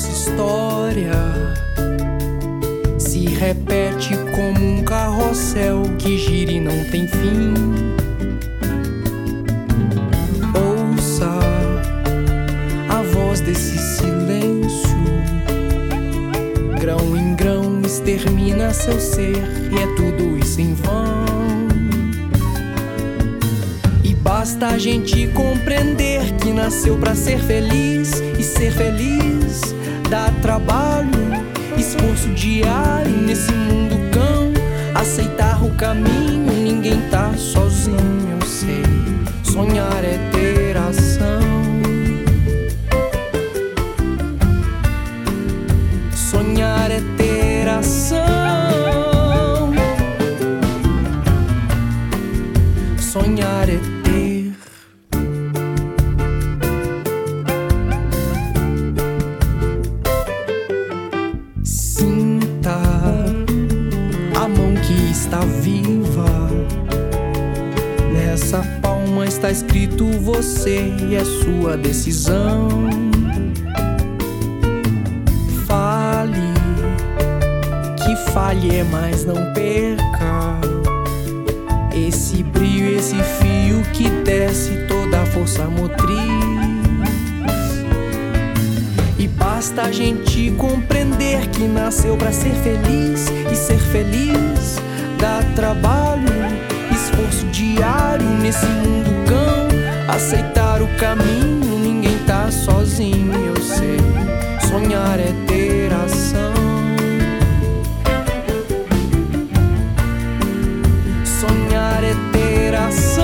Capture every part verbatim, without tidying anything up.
nossa história se repete como um carrossel que gira e não tem fim. Ouça a voz desse silêncio, grão em grão extermina seu ser, e é tudo isso em vão. E basta a gente compreender que nasceu pra ser feliz, e ser feliz dá trabalho, esforço diário nesse mundo cão. Aceitar o caminho, ninguém tá sozinho, eu sei. Sonhar é ter ação. Sonhar é ter ação. Sonhar é ter. Sinta a mão que está viva. Nessa palma está escrito você e é sua decisão. Fale, que falhe, mas não perca esse brilho, esse fio que desce toda a força motriz. E basta a gente compreender que nasceu pra ser feliz, e ser feliz dá trabalho, esforço diário nesse mundo cão. Aceitar o caminho, ninguém tá sozinho, eu sei. Sonhar é ter ação. Sonhar é ter ação.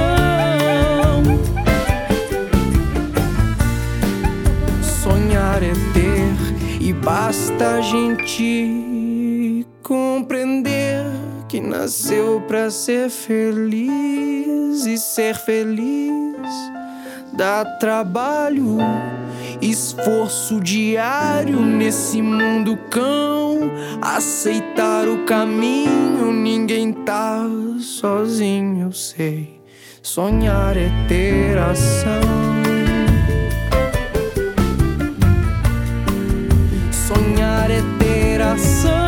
Sonhar é ter, e basta a gente compreender que nasceu pra ser feliz, e ser feliz dá trabalho, esforço diário nesse mundo cão. Aceitar o caminho, ninguém tá sozinho, eu sei. Sonhar é ter ação. Sonhar é ter ação.